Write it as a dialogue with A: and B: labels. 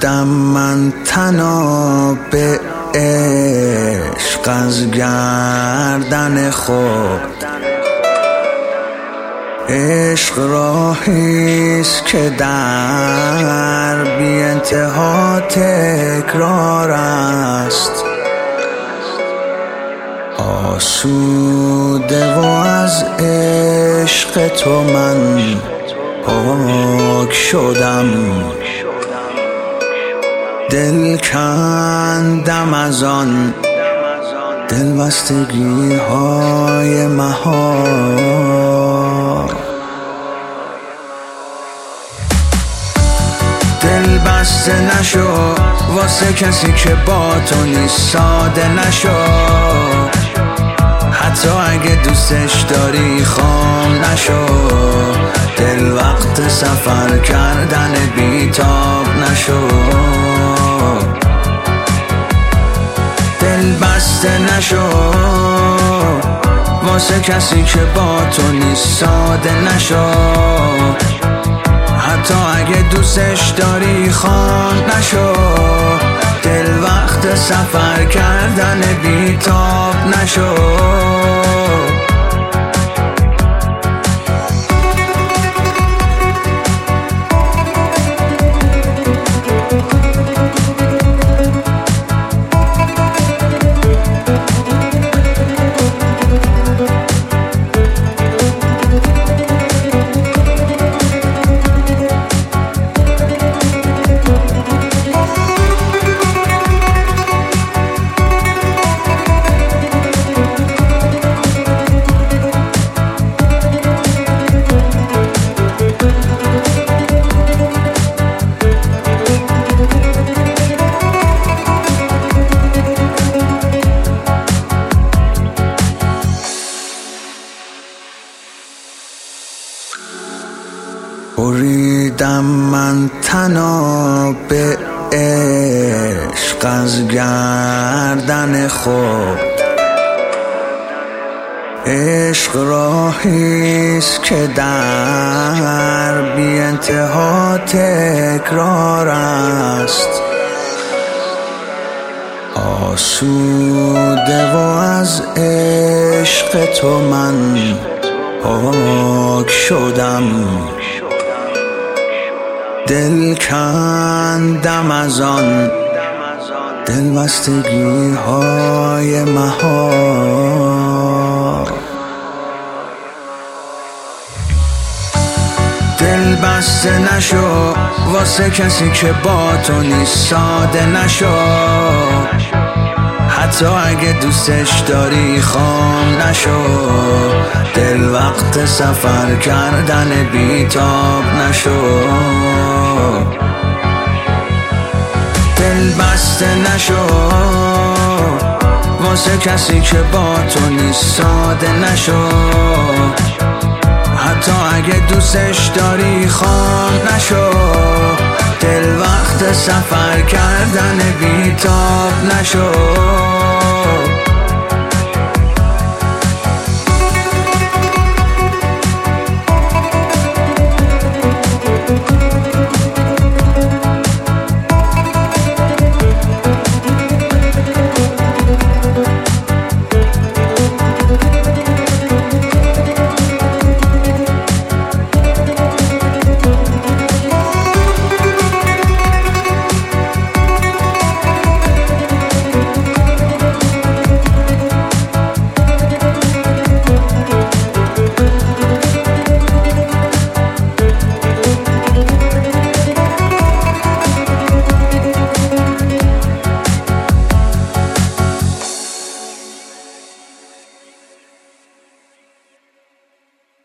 A: بریدم من تنها به عشق از گردن خود. عشق راهیست که در بی انتها تکرار است، آسوده و از عشق تو من پاک شدم. دل کندم از آن دلبستگی های مهار. دل بسته نشو واسه کسی که با تو نیست، ساده نشو حتی اگه دوستش داری خام نشو. دل وقت سفر کردن بیتاب نشو. دل بسته نشو واسه کسی که با تو نیست، ساده نشو حتی اگه دوستش داری خام نشو. دل وقت سفر کردن بیتاب نشو. بریدم من تنها به عشق از گردن خود. عشق راهیست که در بی انتها تکرار است، آسوده و از عشق تو من پاک شدم. دل کندم از آن دلبستگی های مهار. دل بسته نشو واسه کسی که با تو نیست، ساده نشو حتی اگه دوستش داری خام نشو. دل وقت سفر کردن بیتاب نشو. دل بسته نشو واسه کسی که با تو نیست، ساده نشو حتی اگه دوستش داری خام نشو. دل وقت سفر کردن بیتاب نشو.